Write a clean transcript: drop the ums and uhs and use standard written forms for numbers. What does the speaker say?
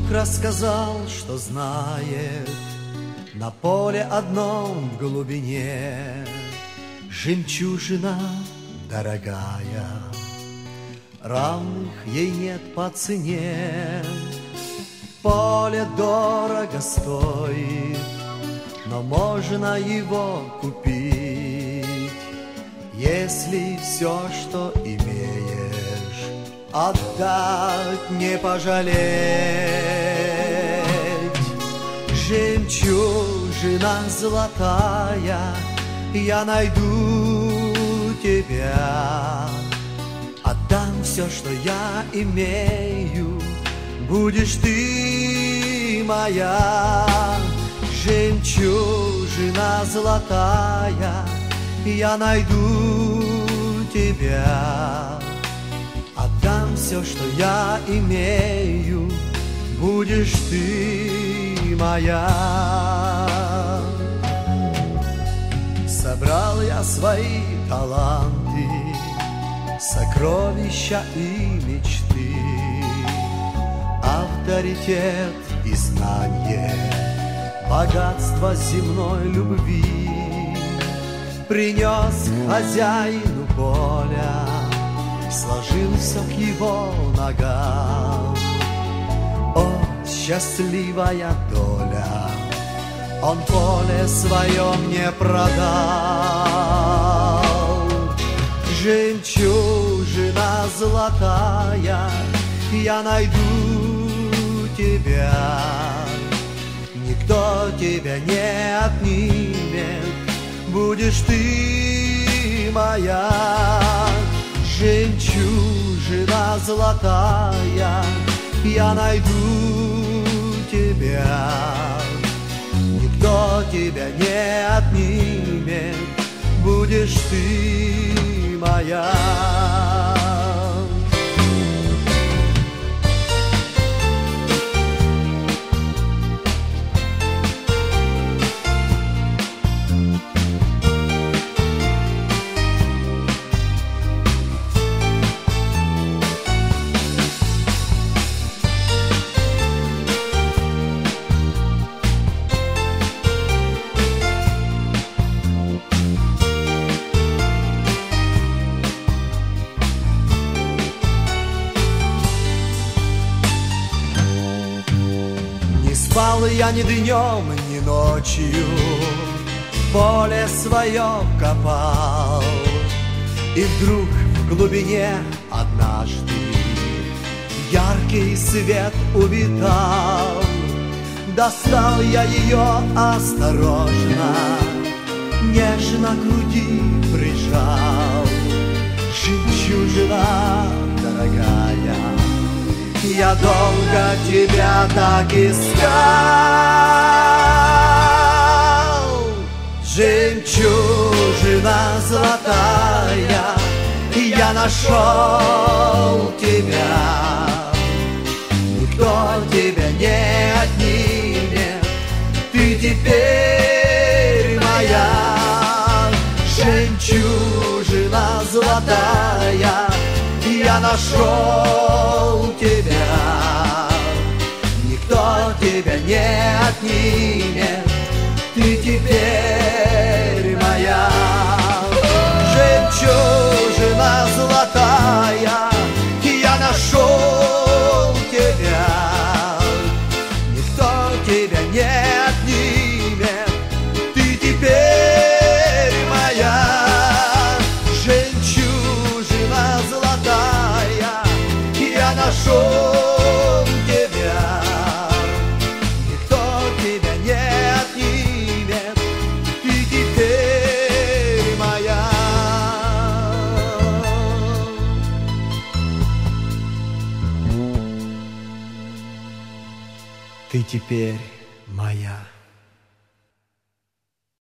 Друг рассказал, что знает, на поле одном в глубине жемчужина дорогая, равных ей нет по цене. Поле дорого стоит, но можно его купить, если все, что имеешь, отдать не пожалеть. Жемчужина золотая, я найду тебя, отдам все, что я имею, будешь ты моя. Жемчужина золотая, я найду тебя, отдам все, что я имею, будешь ты моя. Собрал я свои таланты, сокровища и мечты, авторитет и знание, богатство земной любви. Принес хозяину поля, сложил все к его ногам. О, счастливая доля, он поле свое мне продал. Жемчужина золотая, я найду тебя, никто тебя не отнимет, будешь ты моя. Жемчужина золотая, я найду тебя, никто тебя не отнимет, будешь ты моя. Не спал я ни днем, ни ночью, поле свое копал. И вдруг в глубине однажды яркий свет увидал. Достал я ее осторожно, нежно к груди прижал. Жемчужина дорогая, я долго тебя так искал. Жемчужина золотая, я нашел тебя, никто тебя не отнимет, ты теперь моя. Жемчужина золотая, я нашел тебя, никто тебя не отнимет, ты теперь моя. Жемчужина золотая, я нашел тебя, никто тебя не отнимет, ты теперь моя. Жемчужина золотая, я нашел тебя, никто тебя не отнимет, ты теперь моя. Ты теперь моя.